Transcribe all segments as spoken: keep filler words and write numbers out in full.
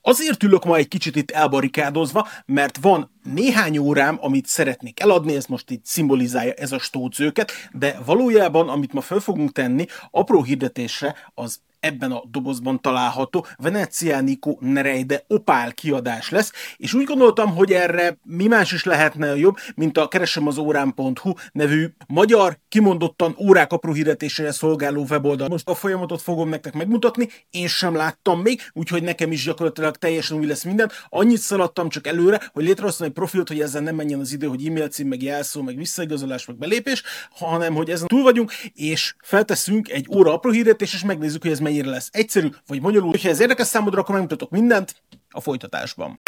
Azért ülök ma egy kicsit itt elbarikádozva, mert van néhány órám, amit szeretnék eladni, ez most így szimbolizálja ez a stócőket, de valójában, amit ma fel fogunk tenni, apró hirdetésre az ebben a dobozban található Venezianico Nereide Opál kiadás lesz, és úgy gondoltam, hogy erre mi más is lehetne jobb, mint a keresem az órám pont hu nevű magyar, kimondottan órák apró hirdetésére szolgáló weboldal. Most a folyamatot fogom nektek megmutatni, én sem láttam még, úgyhogy nekem is gyakorlatilag teljesen új lesz minden. Annyit szaladtam csak előre, hogy létrehoztam egy profilt, hogy ezzel nem menjen az idő, hogy e-mail cím, meg jelszó, meg visszaigazolás, meg belépés, hanem hogy ezen túl vagyunk, és felteszünk egy óra apró hirdetést, és megnézzük, hogy ez mennyire lesz egyszerű, vagy bonyolult. Ha ez érdekes számodra, akkor megmutatok mindent a folytatásban.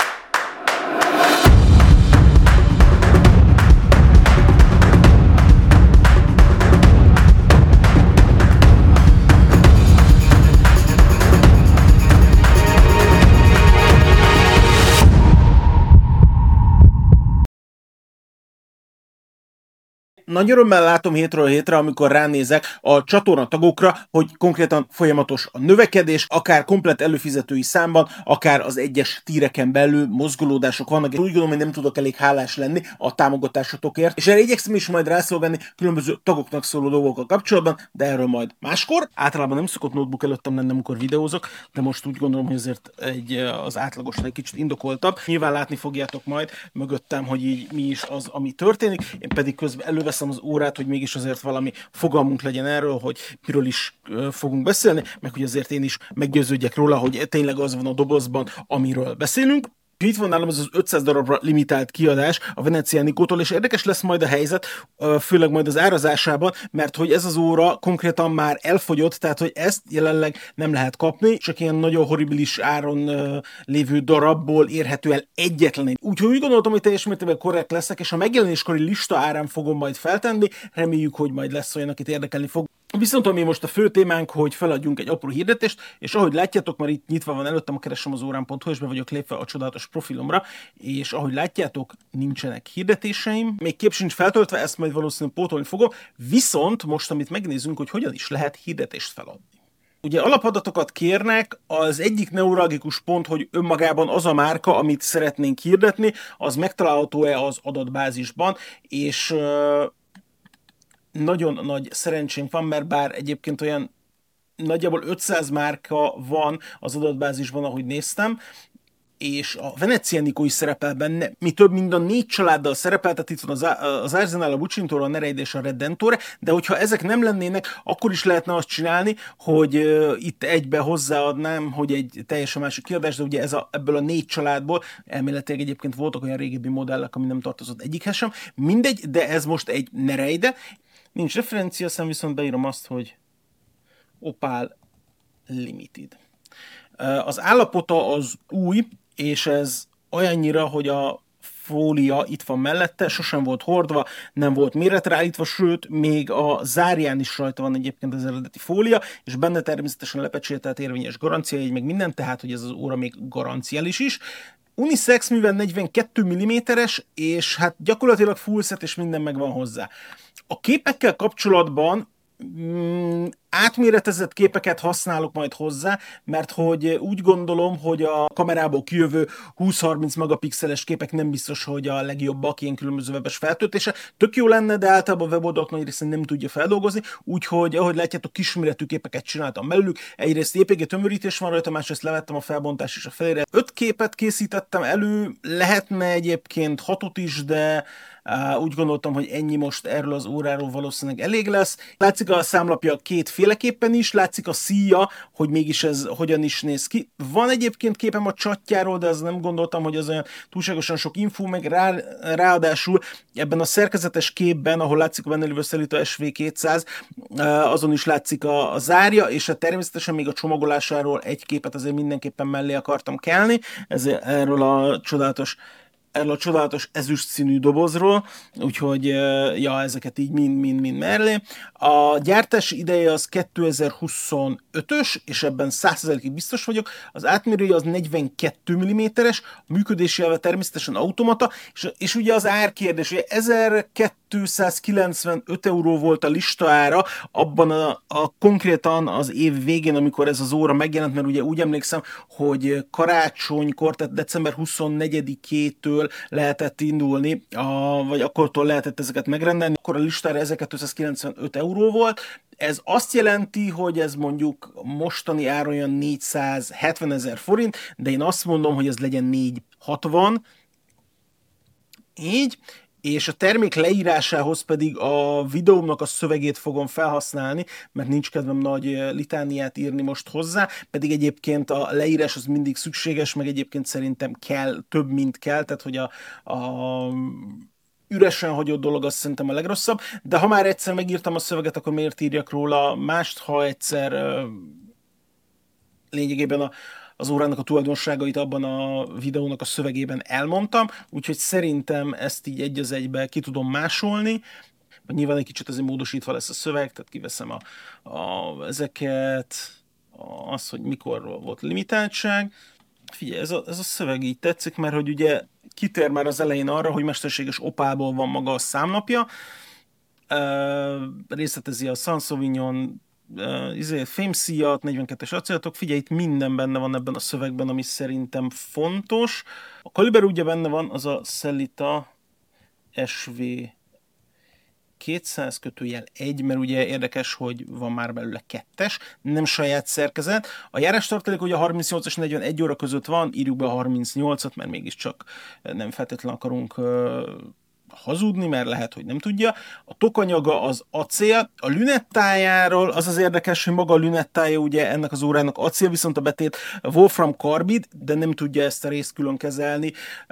Nagy örömmel látom hétről hétre, amikor ránézek a csatorna tagokra, hogy konkrétan folyamatos a növekedés, akár komplett előfizetői számban, akár az egyes tíreken belül mozgolódások vannak. Úgy gondolom, hogy nem tudok elég hálás lenni a támogatásotokért, és erre igyekszem is majd rászolgálni különböző tagoknak szóló dolgokkal kapcsolatban, de erről majd máskor. Általában nem szokott notebook előttem lenni, amikor videózok, de most úgy gondolom, hogy azért egy, az átlagosnál egy kicsit indokoltabb. Nyilván látni fogjátok majd mögöttem, hogy így mi is az, ami történik. Én pedig közben előveszem az órát, hogy mégis azért valami fogalmunk legyen erről, hogy miről is fogunk beszélni, meg hogy azért én is meggyőződjek róla, hogy tényleg az van a dobozban, amiről beszélünk. Itt van nálam az az ötszáz darabra limitált kiadás a Venezianicótól, és érdekes lesz majd a helyzet, főleg majd az árazásában, mert hogy ez az óra konkrétan már elfogyott, tehát hogy ezt jelenleg nem lehet kapni, csak ilyen nagyon horribilis áron lévő darabból érhető el egyetlen egy. Úgyhogy úgy gondoltam, hogy teljes mértékben korrekt leszek, és a megjelenéskori lista árán fogom majd feltenni, reméljük, hogy majd lesz olyan, akit érdekelni fog. Viszont ami most a fő témánk, hogy feladjunk egy apró hirdetést, és ahogy látjátok, már itt nyitva van előttem a keresem az órám pont hu, és be vagyok lépve a csodálatos profilomra, és ahogy látjátok, nincsenek hirdetéseim, még kép sincs feltöltve, ezt majd valószínűleg pótolni fogom, viszont most, amit megnézzünk, hogy hogyan is lehet hirdetést feladni. Ugye alapadatokat kérnek, az egyik neuralgikus pont, hogy önmagában az a márka, amit szeretnénk hirdetni, az megtalálható-e az adatbázisban, és nagyon nagy szerencsénk van, mert bár egyébként olyan nagyjából ötszáz márka van az adatbázisban, ahogy néztem, és a Venezianico is szerepel benne, mi több mint a négy családdal szerepel, tehát itt van az, az Arsenal, a Bucintore, a Nereide és a Redentore, de hogyha ezek nem lennének, akkor is lehetne azt csinálni, hogy uh, itt egybe hozzáadnám, hogy egy teljesen másik kiadás, de ugye ez a, ebből a négy családból elméletileg egyébként voltak olyan régebbi modellek, ami nem tartozott egyikhez sem, mindegy, de ez most egy Nereide. Nincs referenciaszám, viszont beírom azt, hogy Opál Limited. Az állapota az új, és ez olyannyira, hogy a fólia itt van mellette, sosem volt hordva, nem volt méretre állítva, sőt, még a zárján is rajta van egyébként az eredeti fólia, és benne természetesen lepecsételt érvényes garanciajegy, meg minden, tehát, hogy ez az óra még garanciális is. Unisex, mivel negyvenkettő milliméteres, és hát gyakorlatilag full set, és minden megvan hozzá. A képekkel kapcsolatban mm, átméretezett képeket használok majd hozzá, mert hogy úgy gondolom, hogy a kamerából kijövő húsz-harminc megapixeles képek nem biztos, hogy a legjobbak ilyen különböző webes feltöltése. Tök jó lenne, de általában a weboldalak nagy részén nem tudja feldolgozni, úgyhogy ahogy látjátok, kisméretű képeket csináltam belőlük. Egyrészt jé pé gé tömörítés van rajta, másrészt levettem a felbontás és a felére. Öt képet készítettem elő, lehetne egyébként hatot is, de Uh, úgy gondoltam, hogy ennyi most erről az óráról valószínűleg elég lesz. Látszik a számlapja kétféleképpen is, látszik a szíja, hogy mégis ez hogyan is néz ki. Van egyébként képem a csatjáról, de az nem gondoltam, hogy az olyan túlságosan sok infó, meg rá, ráadásul ebben a szerkezetes képben, ahol látszik a benne lévő Sellita es vé kétszáz, uh, azon is látszik a, a zárja, és hát természetesen még a csomagolásáról egy képet azért mindenképpen mellé akartam kelni. Ez erről a csodálatos erről a csodálatos ezüst színű dobozról, úgyhogy ja, ezeket így mind-mind-mind mellé. A gyártási ideje az kétezer-huszonötös, és ebben száz százalékig biztos vagyok. Az átmérője az negyvenkettő milliméteres, a működési elve természetesen automata, és, és ugye az árkérdés, ugye ezerkettőszáz kétszázkilencvenöt euró volt a listaára, abban a, a konkrétan az év végén, amikor ez az óra megjelent, mert ugye úgy emlékszem, hogy karácsonykor, tehát december huszonnegyedikétől lehetett indulni, a, vagy akkortól lehetett ezeket megrendelni, akkor a listára ezerkétszázkilencvenöt euró volt. Ez azt jelenti, hogy ez mondjuk mostani áron olyan négyszázhetven ezer forint, de én azt mondom, hogy ez legyen négyszázhatvan, így, és a termék leírásához pedig a videómnak a szövegét fogom felhasználni, mert nincs kedvem nagy litániát írni most hozzá, pedig egyébként a leírás az mindig szükséges, meg egyébként szerintem kell, több mint kell, tehát hogy a, a üresen hagyott dolog az szerintem a legrosszabb, de ha már egyszer megírtam a szöveget, akkor miért írjak róla mást, ha egyszer lényegében a az órának a tulajdonságait abban a videónak a szövegében elmondtam, úgyhogy szerintem ezt így egy az egybe ki tudom másolni, nyilván egy kicsit azért módosítva lesz a szöveg, tehát kiveszem a, a, ezeket, a, az, hogy mikor volt limitáltság. Figyelj, ez a, ez a szöveg így tetszik, mert hogy ugye kitér már az elején arra, hogy mesterséges opálból van maga a számlapja, uh, részletezi a San Sauvignon uh, izé, fémszíjat, negyvenkettes acélatok, figyelj, itt minden benne van ebben a szövegben, ami szerintem fontos. A kaliber ugye benne van, az a Sellita es vé kétszáz kötőjel egy, mert ugye érdekes, hogy van már belőle kettes, nem saját szerkezet. A járástartalék ugye a harmincnyolc és negyvenegy óra között van, írjuk be a harmincnyolcat, mert mégiscsak nem feltétlenül akarunk uh, hazudni, mert lehet, hogy nem tudja. A tokanyaga az acél, a lünettájáról az az érdekes, hogy maga a lünettája ugye ennek az órának acél, viszont a betét Wolfram karbid, de nem tudja ezt a részt külön kezelni,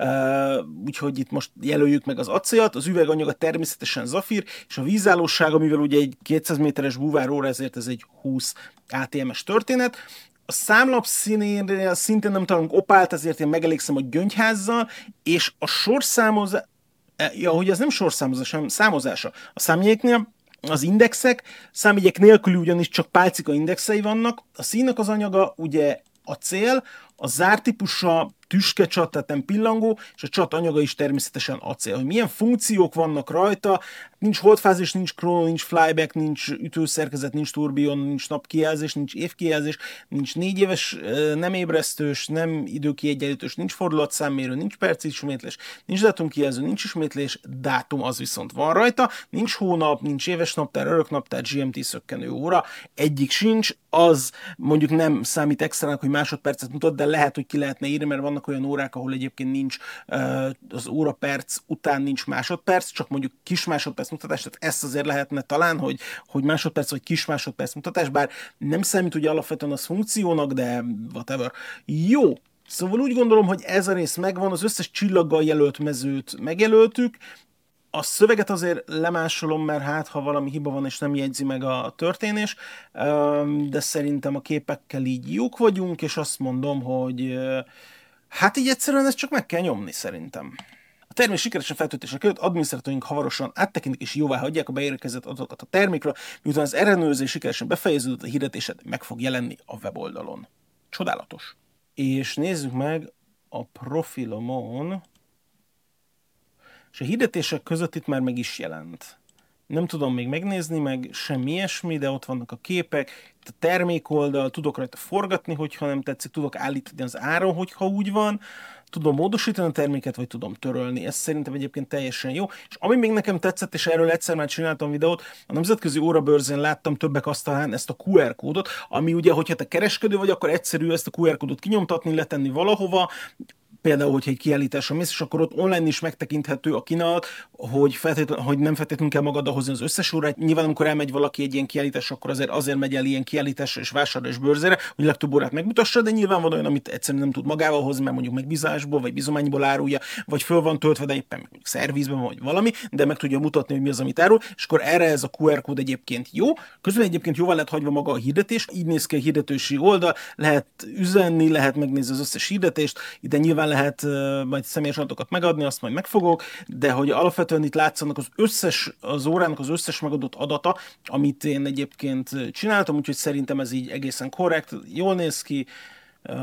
úgyhogy itt most jelöljük meg az acélt, az üveganyaga természetesen zafír, és a vízállósága, mivel ugye egy kétszáz méteres búváróra, ezért ez egy húsz á té em-es történet. A számlap színére szintén nem találunk opált, ezért én megelégszem a gyöngyházzal, és a sorszámozás, ja, hogy ez nem sorszámozás, hanem számozása. A számjegyeknél az indexek, számjegyek nélküli ugyanis csak pálcika indexei vannak, a színnek az anyaga ugye acél, a zártípusa tüskecsat, tehát nem pillangó, és a csat anyaga is természetesen acél. Hogy milyen funkciók vannak rajta, nincs holdfázis, nincs chrono, nincs flyback, nincs ütőszerkezet, nincs turbion, nincs napkijelzés, nincs évkijelzés, nincs négy éves nem ébresztős, nem időkiegyenlítős, nincs fordulatszámmérő, nincs percismétlés, nincs dátumkijelző, nincs ismétlés, dátum az viszont van rajta, nincs hónap, nincs éves naptár, öröknaptár, gé em té szökkenő óra, egyik sincs, az mondjuk nem számít extrának, hogy másodpercet mutat, de lehet, hogy ki lehetne írni, mert vannak olyan órák, ahol egyébként nincs az óraperc után nincs másodperc, csak mondjuk kis másodperc mutatás, tehát ezt azért lehetne talán, hogy, hogy másodperc vagy kis másodperc mutatás, bár nem számít ugye alapvetően az funkciónak, de whatever. Jó, szóval úgy gondolom, hogy ez a rész megvan, az összes csillaggal jelölt mezőt megjelöltük, a szöveget azért lemásolom, mert hát, ha valami hiba van, és nem jegyzi meg a történés, de szerintem a képekkel így jók vagyunk, és azt mondom, hogy hát így egyszerűen ezt csak meg kell nyomni szerintem. A termék sikeresen feltöltése került, adminisztrátorink hamarosan áttekintik és jóvá hagyják a beérkezett adatokat a termékről, miután az ellenőrzés sikeresen befejeződött, a hirdetésed meg fog jelenni a weboldalon. Csodálatos. És nézzük meg a profilomon, és a hirdetések között itt már meg is jelent. Nem tudom még megnézni, meg semmi ilyesmi, de ott vannak a képek, itt a termékoldal, tudok rajta forgatni, hogyha nem tetszik, tudok állítani az áron, hogyha úgy van, tudom módosítani a terméket, vagy tudom törölni. Ez szerintem egyébként teljesen jó. És ami még nekem tetszett, és erről egyszer már csináltam videót, a Nemzetközi Órabörzén láttam többek asztalán ezt a kú er kódot, ami ugye, hogyha te kereskedő vagy, akkor egyszerű ezt a kú er kódot kinyomtatni, letenni valahova, például, hogyha egy kiállításra mész, és akkor ott online is megtekinthető a kínálat, hogy, hogy nem feltétlenül kell magaddal hozni az összes órát. Nyilván, amikor elmegy valaki egy ilyen kiállításra, akkor azért, azért megy el ilyen kiállításra és vásárra és bőrzére, hogy legtöbb órát megmutassa, de nyilván van olyan, amit egyszerűen nem tud magával hozni, mert mondjuk megbízásból vagy bizományból árulja, vagy föl van töltve, de éppen mondjuk szervizben vagy valami, de meg tudja mutatni, hogy mi az, amit árul, és akkor erre ez a kú er kód egyébként jó. Közben egyébként jóval lehet hagyva maga a hirdetés, így néz ki a hirdetősi oldal, lehet üzenni, lehet megnézni az összes hirdetést, ide nyilván lehet uh, majd személyes adatokat megadni, azt majd megfogok, de hogy alapvetően itt látszanak az összes, az órának az összes megadott adata, amit én egyébként csináltam, úgyhogy szerintem ez így egészen korrekt, jól néz ki, uh,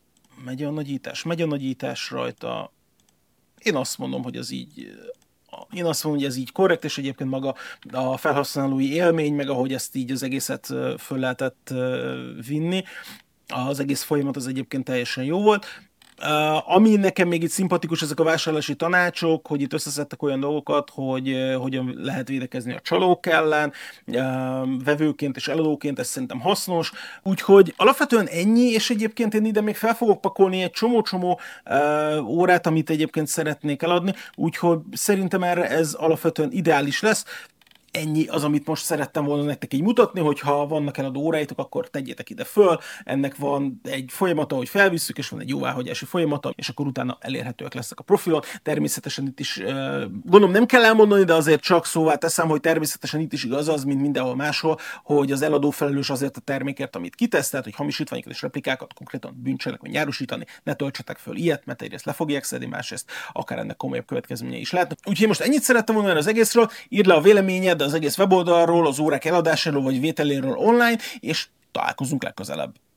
megy a nagyítás, megy a nagyítás rajta, én azt mondom, hogy az így a Én azt mondom, hogy ez így korrekt, és egyébként maga a felhasználói élmény, meg ahogy ezt így az egészet föl lehetett vinni, az egész folyamat az egyébként teljesen jó volt. Uh, ami nekem még itt szimpatikus, ezek a vásárlási tanácsok, hogy itt összeszedtek olyan dolgokat, hogy uh, hogyan lehet védekezni a csalók ellen, uh, vevőként és eladóként, ez szerintem hasznos. Úgyhogy alapvetően ennyi, és egyébként én ide még fel fogok pakolni egy csomó-csomó uh, órát, amit egyébként szeretnék eladni, úgyhogy szerintem erre ez alapvetően ideális lesz. Ennyi az, amit most szerettem volna nektek így mutatni, hogyha vannak eladó óráitok, akkor tegyétek ide föl. Ennek van egy folyamata, hogy felvisszük, és van egy jóváhagyási folyamata, és akkor utána elérhetőek lesznek a profilon. Természetesen itt is, gondolom nem kell elmondani, de azért csak szóvá teszem, hogy természetesen itt is igaz az, mint mindenhol máshol, hogy az eladó felelős azért a termékért, amit kitesztelt, hogy hamisítványokat és replikákat konkrétan bűncselekmény járusítani, ne töltsetek föl ilyet, mert egyrészt le fogják szedni, másrészt akár ennek komolyabb következményei is lehetnek. Úgyhogy most ennyit szerettem volna az egészről, írd le a véleményed az egész weboldalról, az órák eladásáról vagy vételéről online, és találkozunk legközelebb.